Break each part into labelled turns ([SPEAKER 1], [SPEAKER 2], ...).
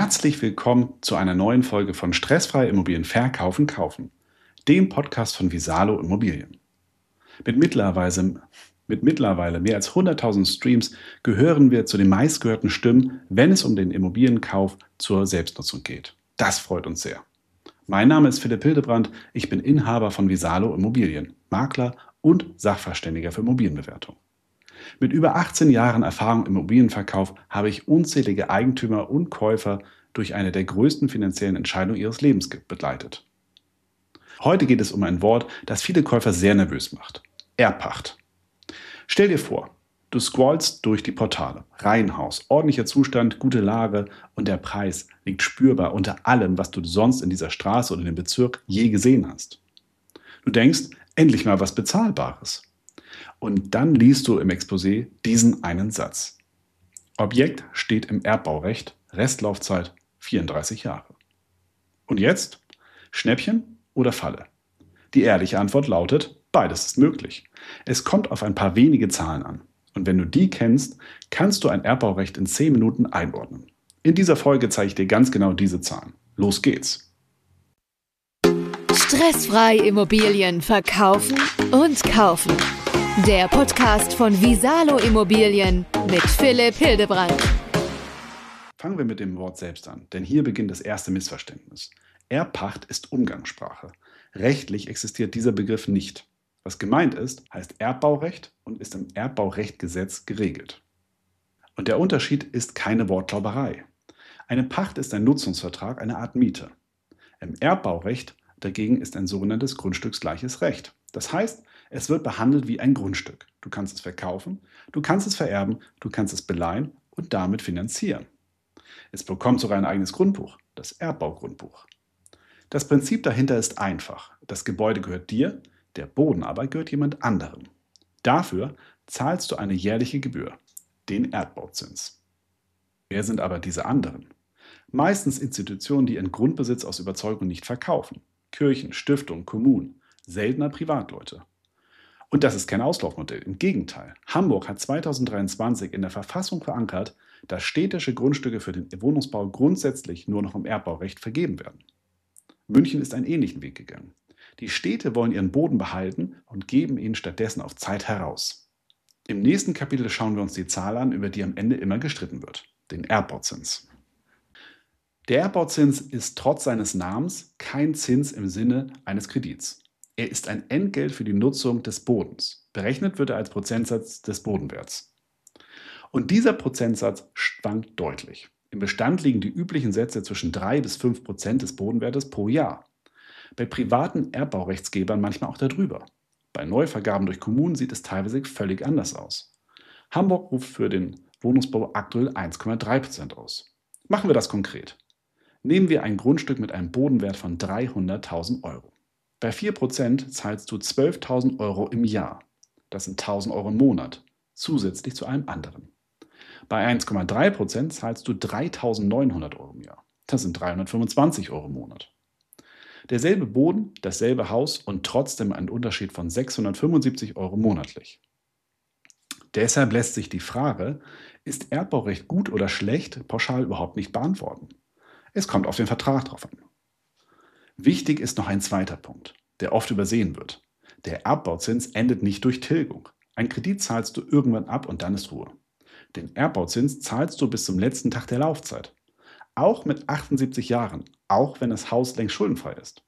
[SPEAKER 1] Herzlich willkommen zu einer neuen Folge von Stressfrei Immobilien verkaufen, kaufen, dem Podcast von Visalo Immobilien. Mit mittlerweile mehr als 100.000 Streams gehören wir zu den meistgehörten Stimmen, wenn es um den Immobilienkauf zur Selbstnutzung geht. Das freut uns sehr. Mein Name ist Philipp Hildebrand, ich bin Inhaber von Visalo Immobilien, Makler und Sachverständiger für Immobilienbewertung. Mit über 18 Jahren Erfahrung im Immobilienverkauf habe ich unzählige Eigentümer und Käufer durch eine der größten finanziellen Entscheidungen ihres Lebens begleitet. Heute geht es um ein Wort, das viele Käufer sehr nervös macht: Erbpacht. Stell dir vor, du scrollst durch die Portale. Reihenhaus, ordentlicher Zustand, gute Lage und der Preis liegt spürbar unter allem, was du sonst in dieser Straße oder in dem Bezirk je gesehen hast. Du denkst, endlich mal was Bezahlbares. Und dann liest du im Exposé diesen einen Satz: Objekt steht im Erbbaurecht, Restlaufzeit 34 Jahre. Und jetzt? Schnäppchen oder Falle? Die ehrliche Antwort lautet, beides ist möglich. Es kommt auf ein paar wenige Zahlen an. Und wenn du die kennst, kannst du ein Erbbaurecht in 10 Minuten einordnen. In dieser Folge zeige ich dir ganz genau diese Zahlen. Los geht's!
[SPEAKER 2] Stressfrei Immobilien verkaufen und kaufen. Der Podcast von Visalo Immobilien mit Philipp Hildebrand.
[SPEAKER 1] Fangen wir mit dem Wort selbst an, denn hier beginnt das erste Missverständnis. Erbpacht ist Umgangssprache. Rechtlich existiert dieser Begriff nicht. Was gemeint ist, heißt Erbbaurecht und ist im Erbbaurechtgesetz geregelt. Und der Unterschied ist keine Wortklauberei. Eine Pacht ist ein Nutzungsvertrag, eine Art Miete. Im Erbbaurecht dagegen ist ein sogenanntes grundstücksgleiches Recht. Das heißt, es wird behandelt wie ein Grundstück. Du kannst es verkaufen, du kannst es vererben, du kannst es beleihen und damit finanzieren. Es bekommt sogar ein eigenes Grundbuch, das Erbbaugrundbuch. Das Prinzip dahinter ist einfach. Das Gebäude gehört dir, der Boden aber gehört jemand anderem. Dafür zahlst du eine jährliche Gebühr, den Erdbauzins. Wer sind aber diese anderen? Meistens Institutionen, die ihren Grundbesitz aus Überzeugung nicht verkaufen. Kirchen, Stiftungen, Kommunen, seltener Privatleute. Und das ist kein Auslaufmodell. Im Gegenteil. Hamburg hat 2023 in der Verfassung verankert, dass städtische Grundstücke für den Wohnungsbau grundsätzlich nur noch im Erbbaurecht vergeben werden. München ist einen ähnlichen Weg gegangen. Die Städte wollen ihren Boden behalten und geben ihn stattdessen auf Zeit heraus. Im nächsten Kapitel schauen wir uns die Zahl an, über die am Ende immer gestritten wird: den Erbbauzins. Der Erbbauzins ist trotz seines Namens kein Zins im Sinne eines Kredits. Er ist ein Entgelt für die Nutzung des Bodens. Berechnet wird er als Prozentsatz des Bodenwerts. Und dieser Prozentsatz schwankt deutlich. Im Bestand liegen die üblichen Sätze zwischen 3 bis 5% des Bodenwertes pro Jahr. Bei privaten Erbbaurechtsgebern manchmal auch darüber. Bei Neuvergaben durch Kommunen sieht es teilweise völlig anders aus. Hamburg ruft für den Wohnungsbau aktuell 1,3% aus. Machen wir das konkret. Nehmen wir ein Grundstück mit einem Bodenwert von 300.000 Euro. Bei 4% zahlst du 12.000 Euro im Jahr. Das sind 1.000 Euro im Monat, zusätzlich zu allem anderen. Bei 1,3% zahlst du 3.900 Euro im Jahr. Das sind 325 Euro im Monat. Derselbe Boden, dasselbe Haus und trotzdem ein Unterschied von 675 Euro monatlich. Deshalb lässt sich die Frage, ist Erbbaurecht gut oder schlecht, pauschal überhaupt nicht beantworten. Es kommt auf den Vertrag drauf an. Wichtig ist noch ein zweiter Punkt, der oft übersehen wird. Der Erbbauzins endet nicht durch Tilgung. Ein Kredit zahlst du irgendwann ab und dann ist Ruhe. Den Erbbauzins zahlst du bis zum letzten Tag der Laufzeit. Auch mit 78 Jahren, auch wenn das Haus längst schuldenfrei ist.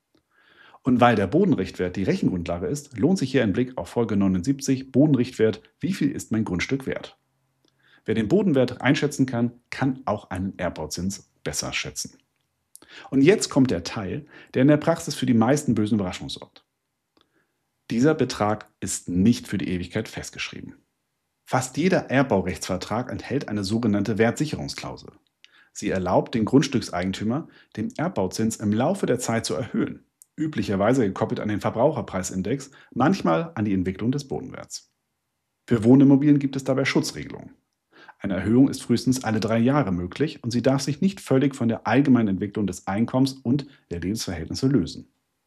[SPEAKER 1] Und weil der Bodenrichtwert die Rechengrundlage ist, lohnt sich hier ein Blick auf Folge 79, Bodenrichtwert, wie viel ist mein Grundstück wert? Wer den Bodenwert einschätzen kann, kann auch einen Erbbauzins besser schätzen. Und jetzt kommt der Teil, der in der Praxis für die meisten bösen Überraschungen sorgt. Dieser Betrag ist nicht für die Ewigkeit festgeschrieben. Fast jeder Erbbaurechtsvertrag enthält eine sogenannte Wertsicherungsklausel. Sie erlaubt den Grundstückseigentümer, den Erbbauzins im Laufe der Zeit zu erhöhen, üblicherweise gekoppelt an den Verbraucherpreisindex, manchmal an die Entwicklung des Bodenwerts. Für Wohnimmobilien gibt es dabei Schutzregelungen. Eine Erhöhung ist frühestens alle 3 Jahre möglich und sie darf sich nicht völlig von der allgemeinen Entwicklung des Einkommens und der Lebensverhältnisse lösen.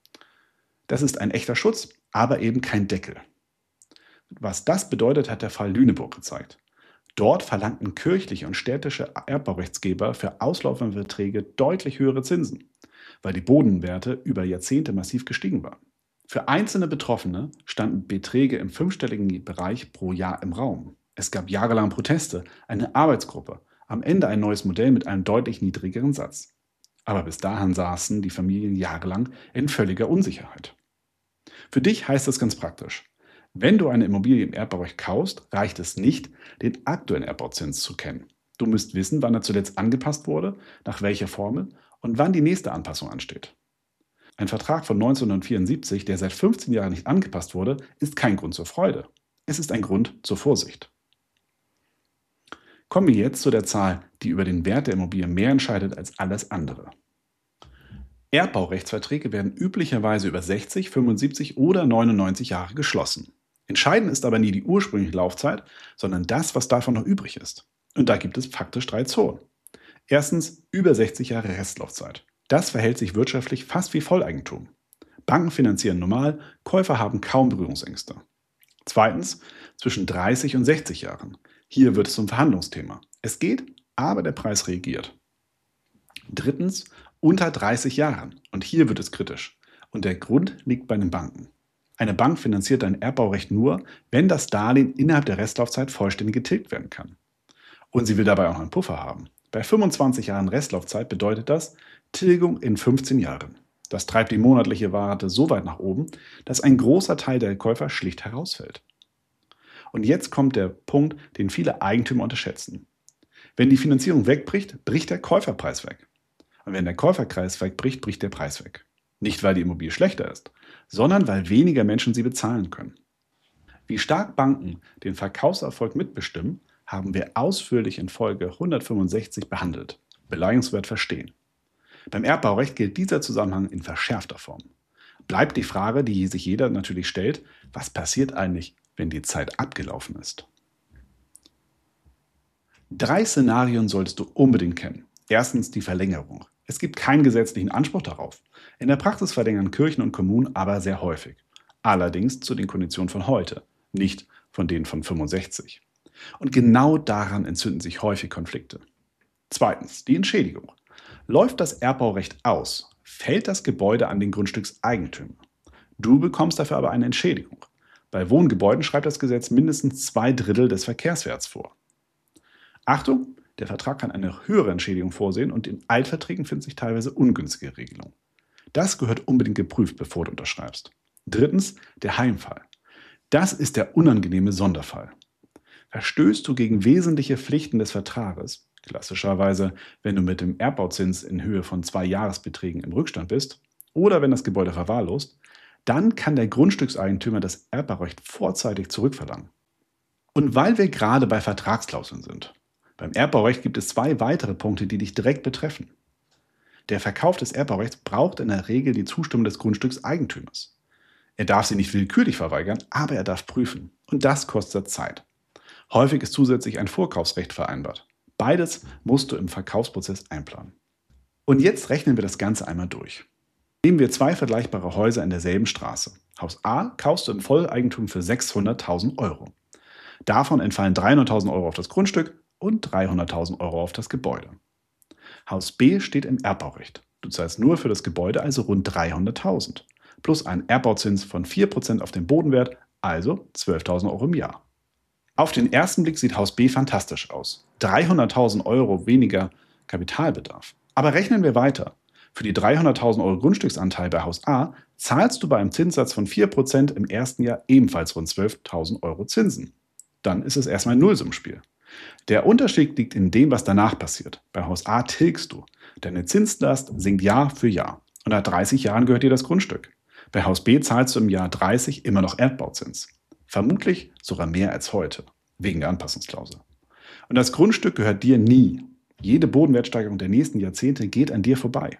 [SPEAKER 1] Das ist ein echter Schutz, aber eben kein Deckel. Was das bedeutet, hat der Fall Lüneburg gezeigt. Dort verlangten kirchliche und städtische Erbbaurechtsgeber für auslaufende Verträge deutlich höhere Zinsen, weil die Bodenwerte über Jahrzehnte massiv gestiegen waren. Für einzelne Betroffene standen Beträge im fünfstelligen Bereich pro Jahr im Raum. Es gab jahrelang Proteste, eine Arbeitsgruppe, am Ende ein neues Modell mit einem deutlich niedrigeren Satz. Aber bis dahin saßen die Familien jahrelang in völliger Unsicherheit. Für dich heißt das ganz praktisch: Wenn du eine Immobilie im Erbbaurecht kaufst, reicht es nicht, den aktuellen Erbbauzins zu kennen. Du musst wissen, wann er zuletzt angepasst wurde, nach welcher Formel und wann die nächste Anpassung ansteht. Ein Vertrag von 1974, der seit 15 Jahren nicht angepasst wurde, ist kein Grund zur Freude. Es ist ein Grund zur Vorsicht. Kommen wir jetzt zu der Zahl, die über den Wert der Immobilie mehr entscheidet als alles andere. Erbbaurechtsverträge werden üblicherweise über 60, 75 oder 99 Jahre geschlossen. Entscheidend ist aber nie die ursprüngliche Laufzeit, sondern das, was davon noch übrig ist. Und da gibt es faktisch 3 Zonen. Erstens über 60 Jahre Restlaufzeit. Das verhält sich wirtschaftlich fast wie Volleigentum. Banken finanzieren normal, Käufer haben kaum Berührungsängste. Zweitens zwischen 30 und 60 Jahren. Hier wird es zum Verhandlungsthema. Es geht, aber der Preis reagiert. Drittens unter 30 Jahren. Und hier wird es kritisch. Und der Grund liegt bei den Banken. Eine Bank finanziert ein Erbbaurecht nur, wenn das Darlehen innerhalb der Restlaufzeit vollständig getilgt werden kann. Und sie will dabei auch einen Puffer haben. Bei 25 Jahren Restlaufzeit bedeutet das Tilgung in 15 Jahren. Das treibt die monatliche Rate so weit nach oben, dass ein großer Teil der Käufer schlicht herausfällt. Und jetzt kommt der Punkt, den viele Eigentümer unterschätzen. Wenn die Finanzierung wegbricht, bricht der Käuferpreis weg. Und wenn der Käuferpreis wegbricht, bricht der Preis weg. Nicht, weil die Immobilie schlechter ist, sondern weil weniger Menschen sie bezahlen können. Wie stark Banken den Verkaufserfolg mitbestimmen, haben wir ausführlich in Folge 165 behandelt. Beleihungswert verstehen. Beim Erbbaurecht gilt dieser Zusammenhang in verschärfter Form. Bleibt die Frage, die sich jeder natürlich stellt: Was passiert eigentlich, wenn die Zeit abgelaufen ist? 3 Szenarien solltest du unbedingt kennen. Erstens die Verlängerung. Es gibt keinen gesetzlichen Anspruch darauf. In der Praxis verlängern Kirchen und Kommunen aber sehr häufig. Allerdings zu den Konditionen von heute, nicht von denen von 65. Und genau daran entzünden sich häufig Konflikte. Zweitens die Entschädigung. Läuft das Erbbaurecht aus, fällt das Gebäude an den Grundstückseigentümer. Du bekommst dafür aber eine Entschädigung. Bei Wohngebäuden schreibt das Gesetz mindestens 2/3 des Verkehrswerts vor. Achtung, der Vertrag kann eine höhere Entschädigung vorsehen und in Altverträgen finden sich teilweise ungünstige Regelungen. Das gehört unbedingt geprüft, bevor du unterschreibst. Drittens, der Heimfall. Das ist der unangenehme Sonderfall. Verstößt du gegen wesentliche Pflichten des Vertrages, klassischerweise, wenn du mit dem Erbbauzins in Höhe von 2 Jahresbeträgen im Rückstand bist oder wenn das Gebäude verwahrlost, dann kann der Grundstückseigentümer das Erbbaurecht vorzeitig zurückverlangen. Und weil wir gerade bei Vertragsklauseln sind, beim Erbbaurecht gibt es 2 weitere Punkte, die dich direkt betreffen. Der Verkauf des Erbbaurechts braucht in der Regel die Zustimmung des Grundstückseigentümers. Er darf sie nicht willkürlich verweigern, aber er darf prüfen. Und das kostet Zeit. Häufig ist zusätzlich ein Vorkaufsrecht vereinbart. Beides musst du im Verkaufsprozess einplanen. Und jetzt rechnen wir das Ganze einmal durch. Nehmen wir 2 vergleichbare Häuser in derselben Straße. Haus A kaufst du im Volleigentum für 600.000 Euro. Davon entfallen 300.000 Euro auf das Grundstück und 300.000 Euro auf das Gebäude. Haus B steht im Erbbaurecht. Du zahlst nur für das Gebäude also rund 300.000. Plus einen Erbbauzins von 4% auf den Bodenwert, also 12.000 Euro im Jahr. Auf den ersten Blick sieht Haus B fantastisch aus. 300.000 Euro weniger Kapitalbedarf. Aber rechnen wir weiter. Für die 300.000 Euro Grundstücksanteil bei Haus A zahlst du bei einem Zinssatz von 4% im ersten Jahr ebenfalls rund 12.000 Euro Zinsen. Dann ist es erstmal ein Nullsummenspiel. Der Unterschied liegt in dem, was danach passiert. Bei Haus A tilgst du. Deine Zinslast sinkt Jahr für Jahr. Und nach 30 Jahren gehört dir das Grundstück. Bei Haus B zahlst du im Jahr 30 immer noch Erdbauzins. Vermutlich sogar mehr als heute, wegen der Anpassungsklausel. Und das Grundstück gehört dir nie. Jede Bodenwertsteigerung der nächsten Jahrzehnte geht an dir vorbei.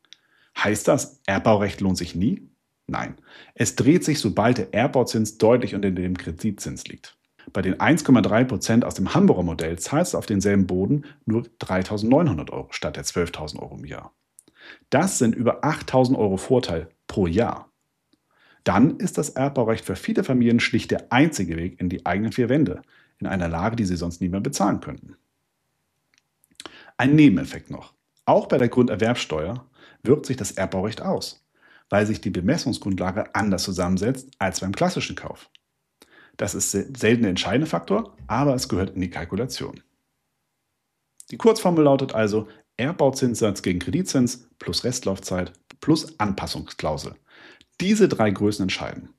[SPEAKER 1] Heißt das, Erbbaurecht lohnt sich nie? Nein. Es dreht sich, sobald der Erbbauzins deutlich unter dem Kreditzins liegt. Bei den 1,3% aus dem Hamburger Modell zahlst du auf denselben Boden nur 3.900 Euro statt der 12.000 Euro im Jahr. Das sind über 8.000 Euro Vorteil pro Jahr. Dann ist das Erbbaurecht für viele Familien schlicht der einzige Weg in die eigenen 4 Wände, in einer Lage, die sie sonst nie mehr bezahlen könnten. Ein Nebeneffekt noch. Auch bei der Grunderwerbsteuer wirkt sich das Erbbaurecht aus, weil sich die Bemessungsgrundlage anders zusammensetzt als beim klassischen Kauf. Das ist selten der entscheidende Faktor, aber es gehört in die Kalkulation. Die Kurzformel lautet also Erbbauzinssatz gegen Kreditzins plus Restlaufzeit plus Anpassungsklausel. Diese 3 Größen entscheiden.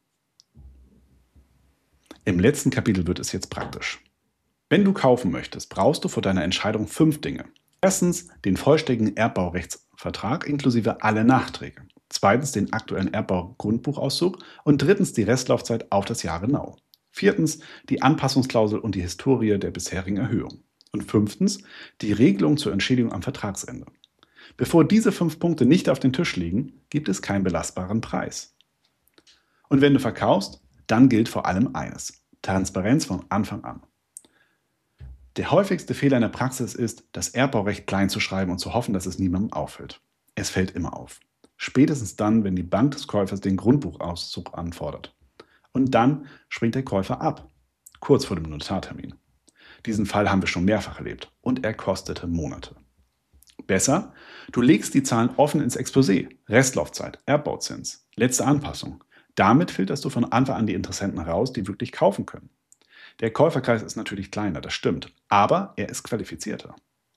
[SPEAKER 1] Im letzten Kapitel wird es jetzt praktisch. Wenn du kaufen möchtest, brauchst du vor deiner Entscheidung 5 Dinge. Erstens den vollständigen Erbbaurechtsvertrag inklusive alle Nachträge. Zweitens den aktuellen Erbbau-Grundbuchauszug und drittens die Restlaufzeit auf das Jahr genau. Viertens die Anpassungsklausel und die Historie der bisherigen Erhöhung. Und 5. die Regelung zur Entschädigung am Vertragsende. Bevor diese 5 Punkte nicht auf den Tisch liegen, gibt es keinen belastbaren Preis. Und wenn du verkaufst, dann gilt vor allem eines: Transparenz von Anfang an. Der häufigste Fehler in der Praxis ist, das Erbbaurecht klein zu schreiben und zu hoffen, dass es niemandem auffällt. Es fällt immer auf. Spätestens dann, wenn die Bank des Käufers den Grundbuchauszug anfordert. Und dann springt der Käufer ab, kurz vor dem Notartermin. Diesen Fall haben wir schon mehrfach erlebt und er kostete Monate. Besser, du legst die Zahlen offen ins Exposé, Restlaufzeit, Erbbauzins, letzte Anpassung. Damit filterst du von Anfang an die Interessenten raus, die wirklich kaufen können. Der Käuferkreis ist natürlich kleiner, das stimmt, aber er ist qualifizierter.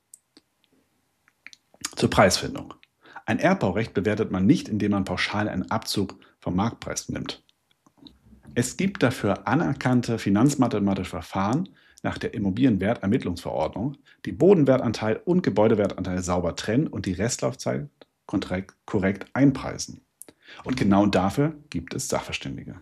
[SPEAKER 1] Zur Preisfindung. Ein Erbbaurecht bewertet man nicht, indem man pauschal einen Abzug vom Marktpreis nimmt. Es gibt dafür anerkannte finanzmathematische Verfahren nach der Immobilienwertermittlungsverordnung, die Bodenwertanteil und Gebäudewertanteil sauber trennen und die Restlaufzeit korrekt einpreisen. Und genau dafür gibt es Sachverständige.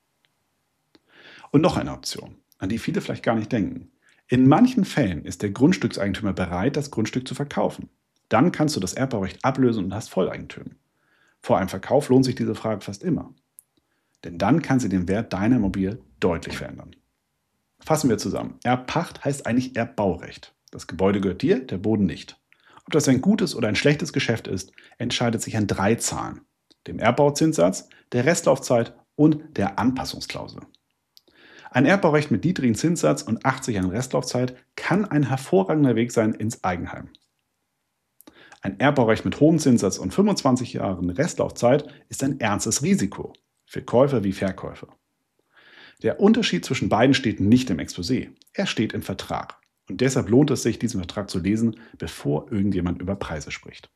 [SPEAKER 1] Und noch eine Option, an die viele vielleicht gar nicht denken. In manchen Fällen ist der Grundstückseigentümer bereit, das Grundstück zu verkaufen. Dann kannst du das Erbbaurecht ablösen und hast Volleigentum. Vor einem Verkauf lohnt sich diese Frage fast immer. Denn dann kann sie den Wert deiner Immobilie deutlich verändern. Fassen wir zusammen. Erbpacht heißt eigentlich Erbbaurecht. Das Gebäude gehört dir, der Boden nicht. Ob das ein gutes oder ein schlechtes Geschäft ist, entscheidet sich an 3 Zahlen: dem Erbbauzinssatz, der Restlaufzeit und der Anpassungsklausel. Ein Erbbaurecht mit niedrigem Zinssatz und 80 Jahren Restlaufzeit kann ein hervorragender Weg sein ins Eigenheim. Ein Erbbaurecht mit hohem Zinssatz und 25 Jahren Restlaufzeit ist ein ernstes Risiko, für Käufer wie Verkäufer. Der Unterschied zwischen beiden steht nicht im Exposé, er steht im Vertrag. Und deshalb lohnt es sich, diesen Vertrag zu lesen, bevor irgendjemand über Preise spricht.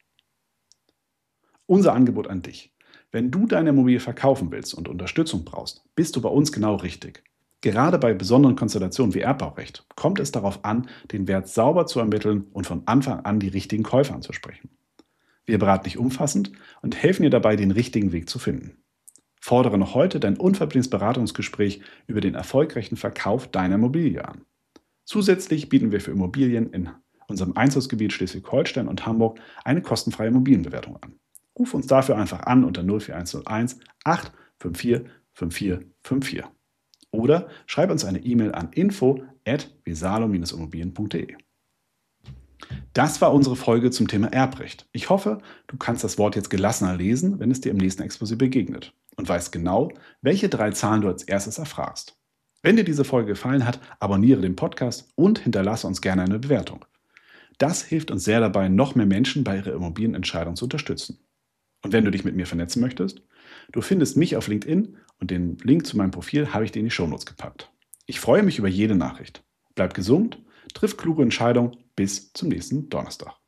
[SPEAKER 1] Unser Angebot an dich: Wenn du deine Immobilie verkaufen willst und Unterstützung brauchst, bist du bei uns genau richtig. Gerade bei besonderen Konstellationen wie Erbbaurecht kommt es darauf an, den Wert sauber zu ermitteln und von Anfang an die richtigen Käufer anzusprechen. Wir beraten dich umfassend und helfen dir dabei, den richtigen Weg zu finden. Fordere noch heute dein unverbindliches Beratungsgespräch über den erfolgreichen Verkauf deiner Immobilie an. Zusätzlich bieten wir für Immobilien in unserem Einzugsgebiet Schleswig-Holstein und Hamburg eine kostenfreie Immobilienbewertung an. Ruf uns dafür einfach an unter 04101 854 5454 oder schreib uns eine E-Mail an info@visalo-immobilien.de. Das war unsere Folge zum Thema Erbrecht. Ich hoffe, du kannst das Wort jetzt gelassener lesen, wenn es dir im nächsten Exposé begegnet und weißt genau, welche 3 Zahlen du als erstes erfragst. Wenn dir diese Folge gefallen hat, abonniere den Podcast und hinterlasse uns gerne eine Bewertung. Das hilft uns sehr dabei, noch mehr Menschen bei ihrer Immobilienentscheidung zu unterstützen. Und wenn du dich mit mir vernetzen möchtest, du findest mich auf LinkedIn und den Link zu meinem Profil habe ich dir in die Shownotes gepackt. Ich freue mich über jede Nachricht. Bleib gesund, triff kluge Entscheidungen. Bis zum nächsten Donnerstag.